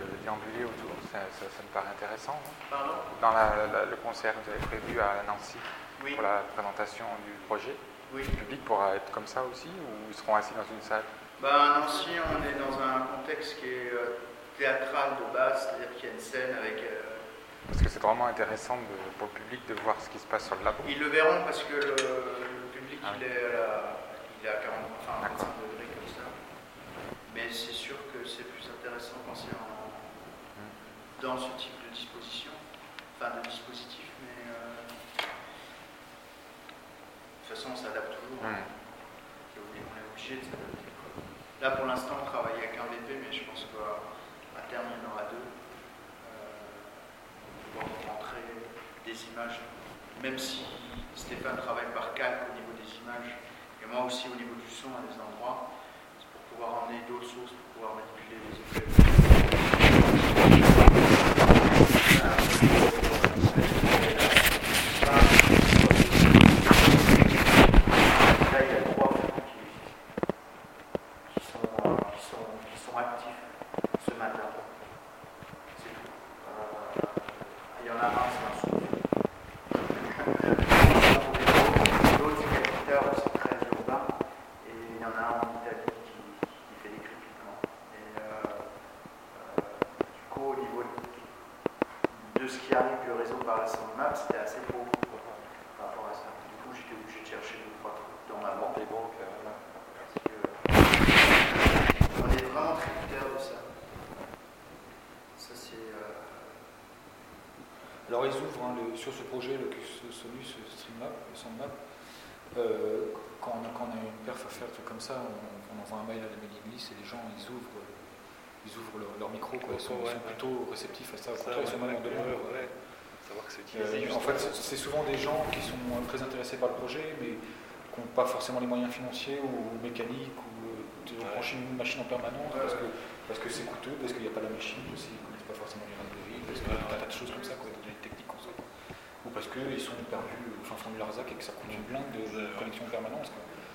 déambuler autour. Ça me paraît intéressant. Pardon ? Dans le concert que vous avez prévu à Nancy pour la présentation du projet, le public pourra être comme ça aussi ou ils seront assis dans une salle ? À Nancy, on est dans un contexte qui est théâtral de base, c'est-à-dire qu'il y a une scène avec... Parce que c'est vraiment intéressant pour le public de voir ce qui se passe sur le labo. Ils le verront parce que le public il est à 45 degrés comme ça. Mais c'est sûr que c'est plus intéressant quand c'est dans ce type de dispositif. Mais de toute façon, on s'adapte toujours. On est obligé de s'adapter. Là, pour l'instant, on travaille avec un VP, mais je pense qu'à terme, il y en aura deux. Pour rentrer des images, même si Stéphane travaille par calque au niveau des images, et moi aussi au niveau du son à des endroits, c'est pour pouvoir emmener d'autres sources, pour pouvoir manipuler les effets. Là, il y a 3 qui sont actifs ce matin. C'est tout. Il y en a un, c'est un souffle. L'autre, c'est capteur, c'est très urbain. Et il y en a un en Italie qui fait des crépitements. Et du coup, au niveau de ce qui arrive du réseau par la SoundMap, c'était assez beau par rapport à ça. Du coup, j'étais obligé de chercher 2-3 trucs dans ma banque. Parce que on est vraiment tributaire de ça. Ça, c'est... Alors ils ouvrent sur ce projet, ce StreamMap, le SoundMap, quand on a une perf à faire, truc comme ça, on envoie un mail à la mailing list et les gens ils ouvrent leur micro, quoi. Ils sont plutôt réceptifs à ça. Ils sont même en demande. Savoir que c'est utilisé. En fait, c'est souvent des gens qui sont très intéressés par le projet, mais qui n'ont pas forcément les moyens financiers ou mécaniques ou de brancher une machine en permanence parce que c'est coûteux, parce qu'il n'y a pas la machine aussi, ils ne connaissent pas forcément les règles de vie, parce qu'il y a un tas de choses comme ça, des techniques qu'on sait. Ou parce qu'ils sont perdus au fin fond du Larzac et que ça coûte une blinde de connexion permanente.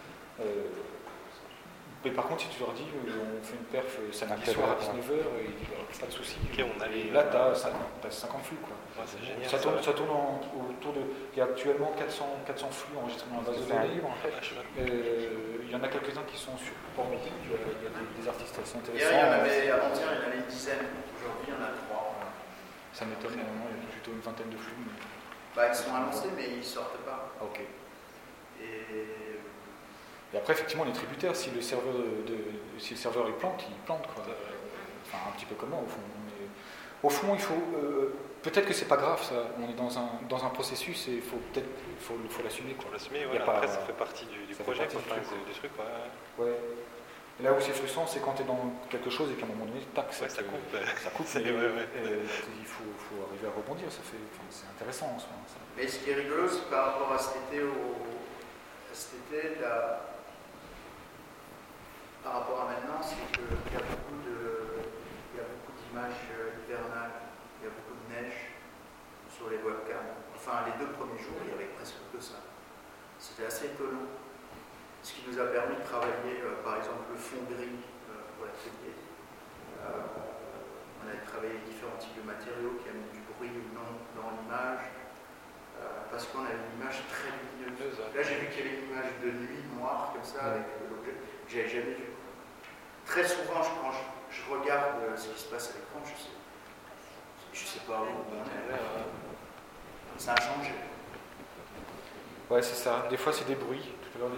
Mais par contre, si tu leur dis on fait une perf samedi soir à 19h, ils disent pas de soucis. Et là, tu as 50 flux. Quoi. C'est génial. Ça tourne autour de. Il y a actuellement 400 flux enregistrés dans la base de données. Il y en a quelques-uns qui sont sur Pornhub. Il y a des artistes assez intéressants. Hier, il y en avait, avant-hier, il y en avait une dizaine. Aujourd'hui, il y en a 3. Ça m'étonne, normalement, il y a plutôt une vingtaine de flux. Ils sont annoncés, mais ils ne sortent pas. Ok. Et après, effectivement, les tributaires, si le serveur il plante, quoi. Enfin, un petit peu comme moi, au fond. Mais, au fond, il faut. Peut-être que c'est pas grave, ça. On est dans un processus et il faut l'assumer, quoi. Faut l'assumer, après, ça fait partie du projet, du truc, ouais. Et là où c'est frustrant, c'est quand tu es dans quelque chose et qu'à un moment donné, tac, ça coupe. Il faut arriver à rebondir, c'est intéressant en soi. Mais ce qui est rigolo, c'est par rapport à cet été, par rapport à maintenant, c'est qu'il y a beaucoup d'images hivernales, il y a beaucoup de neige sur les webcams. Enfin, les 2 premiers jours, il y avait presque que ça. C'était assez étonnant. Ce qui nous a permis de travailler, par exemple, le fond gris pour l'atelier. On a travaillé différents types de matériaux qui amènent du bruit ou non dans l'image, parce qu'on avait une image très lumineuse. Là, j'ai vu qu'il y avait une image de nuit noire, comme ça, avec l'objet que j'avais jamais vu. Très souvent, quand je regarde ce qui se passe à l'écran, je sais pas où on est. Ça a changé. Ouais, c'est ça. Des fois, c'est des bruits. Tout à l'heure,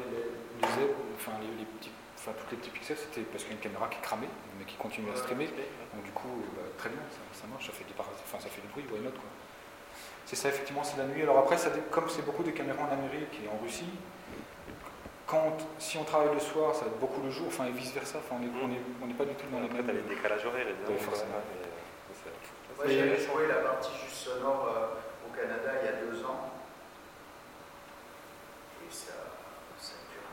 tous les petits pixels, c'était parce qu'il y a une caméra qui cramait, mais qui continue à streamer. Donc, du coup, très bien, ça marche, ça fait du bruit, why not, quoi. C'est ça, effectivement, c'est la nuit. Alors après, comme c'est beaucoup de caméras en Amérique et en Russie, si on travaille le soir, ça va être beaucoup le jour, et vice-versa. On n'est pas du tout dans les mêmes... Après, tu as les décalages horaires, évidemment. Oui, forcément. Moi, j'avais joué la partie juste sonore au Canada il y a 2 ans. Et ça dure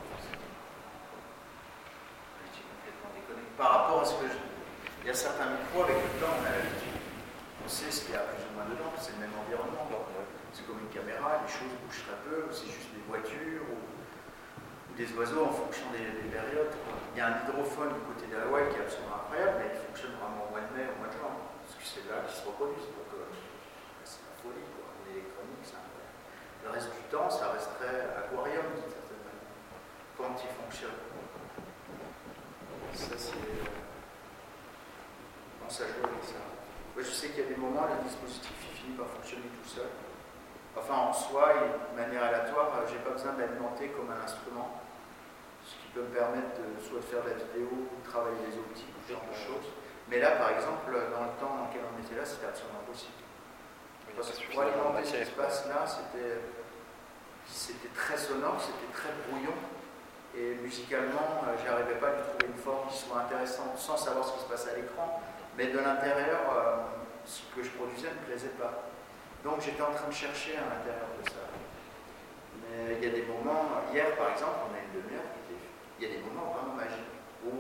complètement déconné. Par rapport à ce que il y a certains micros, avec le temps, on a l'habitude. On sait ce qu'il y a plus ou moins dedans, c'est le même environnement. C'est comme une caméra, les choses bougent très peu, c'est juste des voitures ou des oiseaux en fonction des périodes. Il y a un hydrophone du côté d'Hawaï qui est absolument incroyable, mais il fonctionne vraiment au mois de mai, au mois de juin. Le reste du temps, ça resterait aquarium d'une certaine manière, quand il fonctionne. Ça, c'est. Bon, ça joue avec ça. Moi, je sais qu'il y a des moments, le dispositif il finit par fonctionner tout seul. Enfin, en soi, de manière aléatoire, j'ai pas besoin d'alimenter comme un instrument, ce qui peut me permettre soit de faire de la vidéo ou de travailler les optiques, ce genre de choses. Mais là, par exemple, dans le temps dans lequel on était là, c'était absolument impossible. Parce que pour alimenter cet espace-là, c'était très sonore, c'était très brouillon. Et musicalement, j'arrivais pas à lui trouver une forme qui soit intéressante sans savoir ce qui se passe à l'écran. Mais de l'intérieur, ce que je produisais ne me plaisait pas. Donc j'étais en train de chercher à l'intérieur de ça. Mais il y a des moments, hier par exemple, on a une demi-heure, il y a des moments vraiment magiques où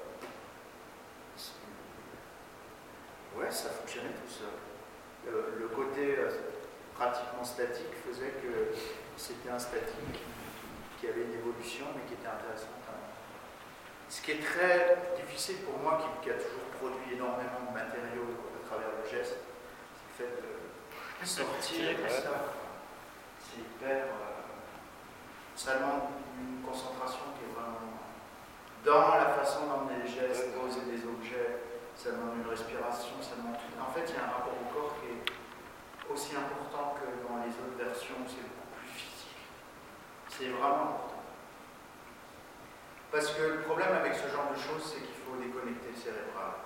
ouais, ça fonctionnait tout seul. Le côté pratiquement statique faisait que c'était un statique qui avait une évolution mais qui était intéressant quand même. Ce qui est très difficile pour moi, qui a toujours produit énormément de matériaux à travers le geste, c'est le fait de sortir de ça. C'est hyper. Ça demande une concentration qui est vraiment dans la façon d'emmener les gestes, poser des objets, ça demande une respiration, ça demande tout. En fait, il y a un rapport au corps qui est aussi important que dans les autres versions, c'est beaucoup plus physique. C'est vraiment important. Parce que le problème avec ce genre de choses, c'est qu'il faut déconnecter le cérébral.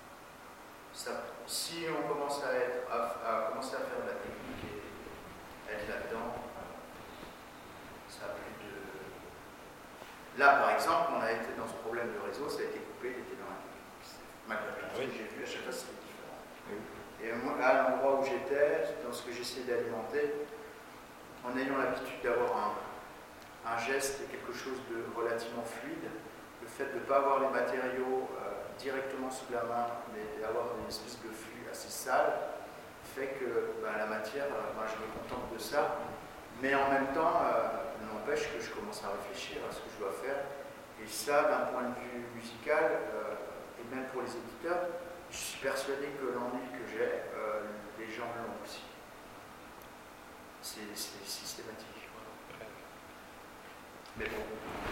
Si on commence à commencer à faire de la technique et être là-dedans, ça n'a plus de... Là, par exemple, on a été dans ce problème de réseau, ça a été coupé, il était dans la... Malgré tout ce que j'ai vu, à chaque fois, c'était différent. Oui. Et moi, à l'endroit où j'étais, dans ce que j'essayais d'alimenter, en ayant l'habitude d'avoir un geste et quelque chose de relativement fluide, le fait de ne pas avoir les matériaux directement sous la main, mais d'avoir une espèce de flux assez sale, fait que la matière, je me contente de ça, mais en même temps, n'empêche que je commence à réfléchir à ce que je dois faire. Et ça, d'un point de vue musical, et même pour les éditeurs, je suis persuadé que l'ennui que j'ai, les gens l'ont aussi. C'est systématique. Mais bon.